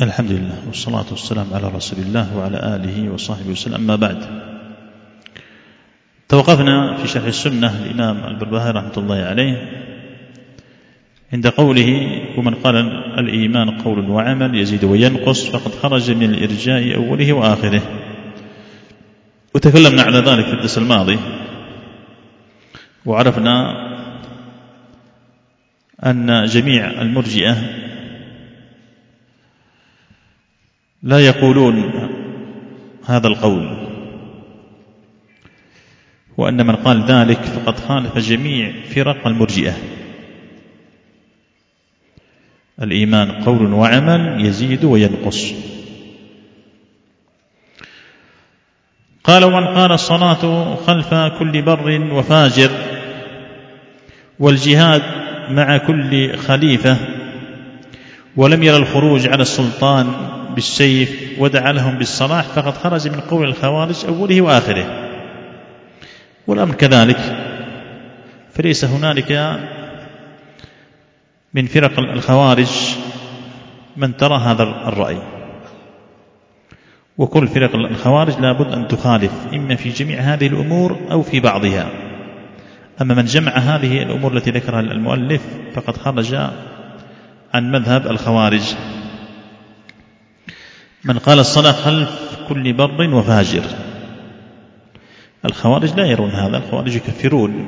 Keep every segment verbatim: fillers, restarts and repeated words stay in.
الحمد لله والصلاة والسلام على رسول الله وعلى آله وصحبه وسلم. أما بعد، توقفنا في شرح السنة الإمام البربهاري رحمة الله عليه عند قوله: ومن قال الإيمان قول وعمل يزيد وينقص فقد خرج من الإرجاء أوله وآخره. وتكلمنا على ذلك في الدرس الماضي، وعرفنا أن جميع المرجئة لا يقولون هذا القول، وأن من قال ذلك فقد خالف جميع فرق المرجئة. الإيمان قول وعمل يزيد وينقص. قال: ومن قال الصلاة خلف كل بر وفاجر والجهاد مع كل خليفة ولم يرى الخروج على السلطان بالسيف ودعا لهم بالصلاح فقد خرج من قول الخوارج أوله وآخره. والأمر كذلك، فليس هنالك من فرق الخوارج من ترى هذا الرأي، وكل فرق الخوارج لابد أن تخالف إما في جميع هذه الأمور أو في بعضها. أما من جمع هذه الأمور التي ذكرها المؤلف فقد خرج عن مذهب الخوارج. من قال الصلاة خلف كل بر وفاجر، الخوارج لا يرون هذا. الخوارج يكفرون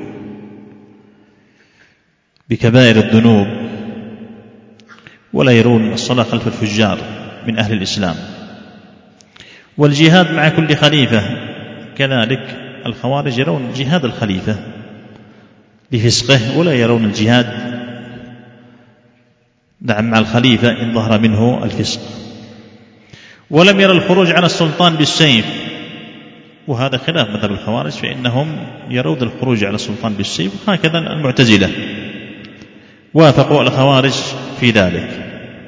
بكبائر الذنوب ولا يرون الصلاة خلف الفجار من أهل الإسلام. والجهاد مع كل خليفة كذلك، الخوارج يرون جهاد الخليفة لفسقه ولا يرون الجهاد نعم مع الخليفة إن ظهر منه الفسق. ولم يرى الخروج على السلطان بالسيف، وهذا خلاف مذهب الخوارج، فإنهم يرون الخروج على السلطان بالسيف، هكذا المعتزلة وافقوا الخوارج في ذلك.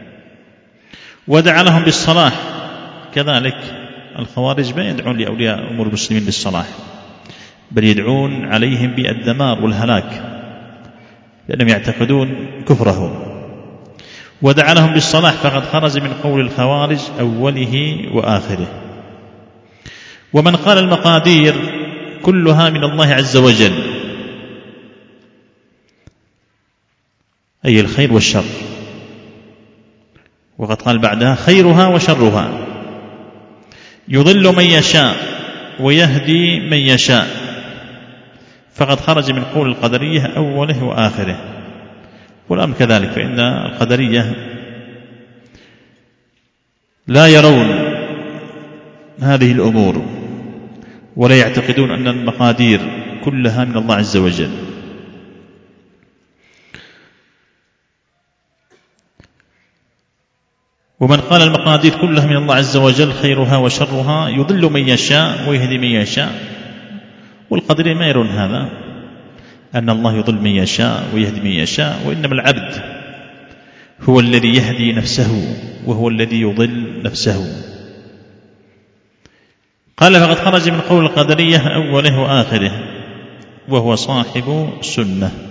ودعا لهم بالصلاح، كذلك الخوارج ما يدعون لأولياء أمور المسلمين بالصلاح، بل يدعون عليهم بالدمار والهلاك، لأنهم يعتقدون كفرهم. ودعا لهم بالصلاح فقد خرج من قول الخوارج أوله وآخره. ومن قال المقادير كلها من الله عز وجل، أي الخير والشر، وقد قال بعدها خيرها وشرها، يضل من يشاء ويهدي من يشاء، فقد خرج من قول القدرية أوله وآخره. والأمر كذلك، فإن القدرية لا يرون هذه الأمور ولا يعتقدون أن المقادير كلها من الله عز وجل. ومن قال المقادير كلها من الله عز وجل خيرها وشرها يضل من يشاء ويهدي من يشاء، والقدرية ما يرون هذا، أن الله يضل من يشاء ويهدي من يشاء، وإنما العبد هو الذي يهدي نفسه وهو الذي يضل نفسه. قال: فقد خرج من قول القدرية أوله وآخره، وهو صاحب السنة.